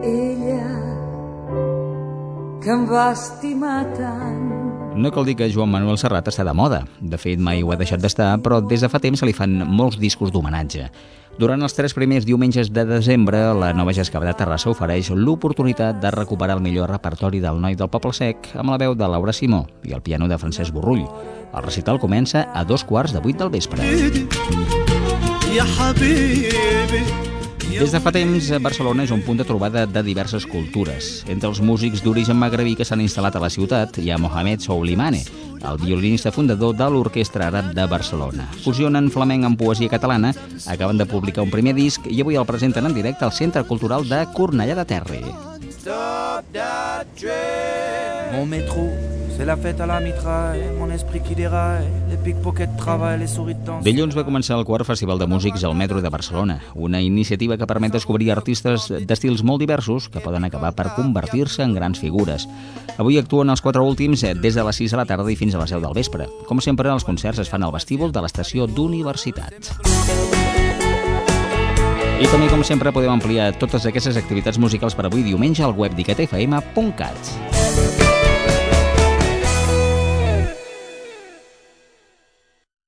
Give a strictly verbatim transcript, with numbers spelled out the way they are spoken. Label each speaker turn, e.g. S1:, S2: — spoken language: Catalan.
S1: ella que em va estimar tant.
S2: No cal dir que Joan Manuel Serrat està de moda. De fet, mai ho ha deixat d'estar, però des de fa temps se li fan molts discos d'homenatge. Durant els tres primers diumenges de desembre, la Nova Gescava de Terrassa ofereix l'oportunitat de recuperar el millor repertori del Noi del Poble Sec amb la veu de Laura Simó i el piano de Francesc Borrull. El recital comença a dos quarts de vuit del vespre. Des de fa temps, Barcelona és un punt de trobada de diverses cultures. Entre els músics d'origen magrebí que s'han instal·lat a la ciutat hi ha Mohamed Soulimane, el violinista fundador de l'Orquestra Àrab de Barcelona. Fusionen flamenc amb poesia catalana, acaben de publicar un primer disc i avui el presenten en directe al Centre Cultural de Cornellà de Terri.
S3: Mon métro, c'est la fête à la mitraille, mon esprit qui déraille, les pickpockets travaillent, les souris dansent.
S2: Dilluns va començar el quart Festival de Músics al Metro de Barcelona, una iniciativa que permet descobrir artistes d'estils molt diversos que poden acabar per convertir-se en grans figures. Avui actuen els quatre últims des de les sis de la tarda i fins a les deu del vespre. Com sempre, els concerts es fan al vestíbul de l'estació d'Universitat. I també, com sempre, podeu ampliar totes aquestes activitats musicals per avui diumenge al web d'I C A T F M punt cat.